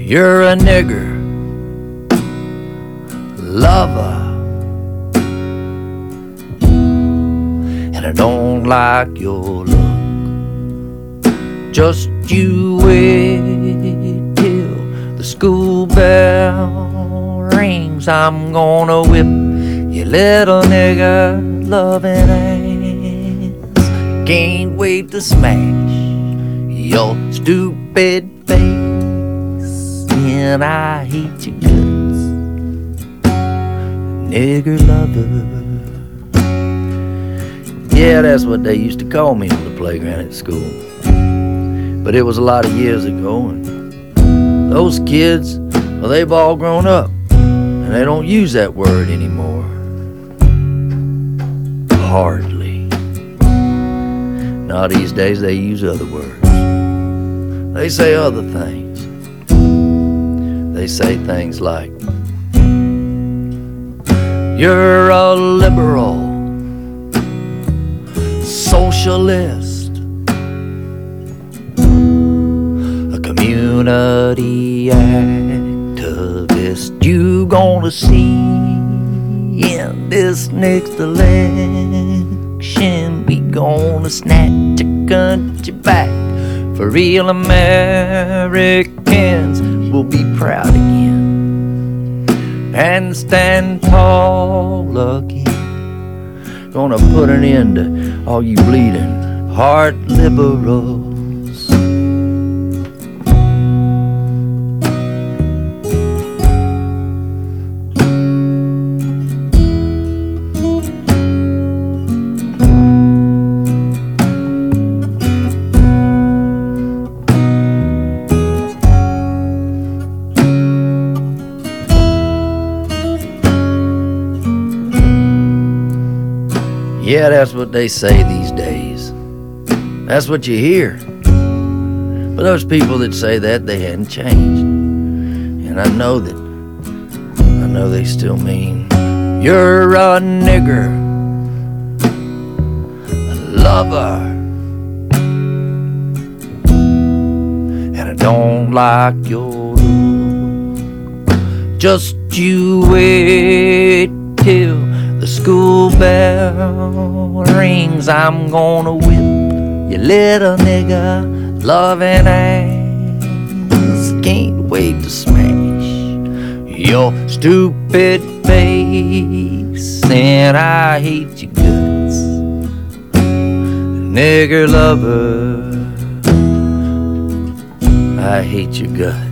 You're a nigger lover, and I don't like your look. Just you wait till the school bell rings. I'm gonna whip your little nigger loving ass. Can't wait to smash your stupid face, and I hate your guts, nigger lover. Yeah, that's what they used to call me on the playground at school. But it was a lot of years ago, and those kids, well, they've all grown up, and they don't use that word anymore. Hardly. Now these days they use other words. They say other things. They say things like, you're a liberal, socialist, a community activist. You gonna see in this next election, we gonna snatch your country back. For real Americans will be proud again and stand tall again. Gonna put an end to all you bleeding heart liberals. Yeah, that's what they say these days. That's what you hear. But those people that say that, they hadn't changed. And I know they still mean, you're a nigger, a lover, and I don't like your look. Just you wait till the school bell rings. I'm gonna whip your little nigga loving ass. Can't wait to smash your stupid face, and I hate your guts, nigger lover. I hate your guts.